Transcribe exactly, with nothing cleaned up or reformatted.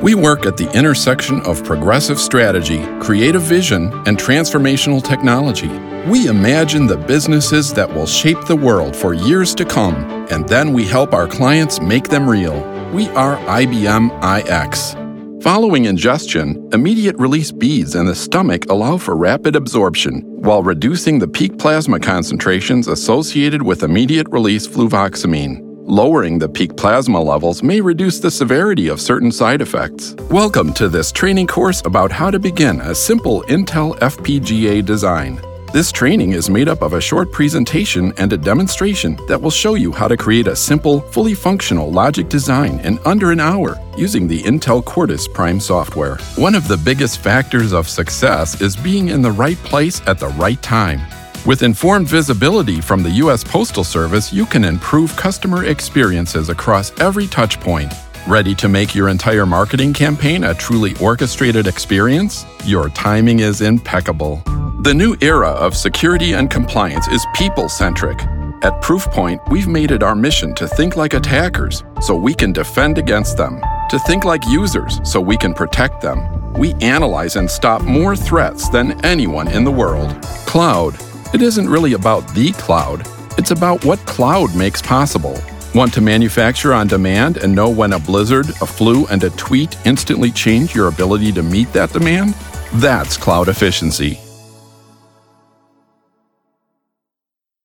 We work at the intersection of progressive strategy, creative vision, and transformational technology. We imagine the businesses that will shape the world for years to come, and then we help our clients make them real. We are I B M iX. Following ingestion, immediate release beads in the stomach allow for rapid absorption while reducing the peak plasma concentrations associated with immediate release fluvoxamine. Lowering the peak plasma levels may reduce the severity of certain side effects. Welcome to this training course about how to begin a simple Intel F P G A design. This training is made up of a short presentation and a demonstration that will show you how to create a simple, fully functional logic design in under an hour using the Intel Quartus Prime software. One of the biggest factors of success is being in the right place at the right time. With informed visibility from the U S Postal Service, you can improve customer experiences across every touch point. Ready to make your entire marketing campaign a truly orchestrated experience? Your timing is impeccable. The new era of security and compliance is people-centric. At Proofpoint, we've made it our mission to think like attackers so we can defend against them, to think like users so we can protect them. We analyze and stop more threats than anyone in the world. Cloud. It isn't really about the cloud. It's about what cloud makes possible. Want to manufacture on demand and know when a blizzard, a flu, and a tweet instantly change your ability to meet that demand? That's cloud efficiency.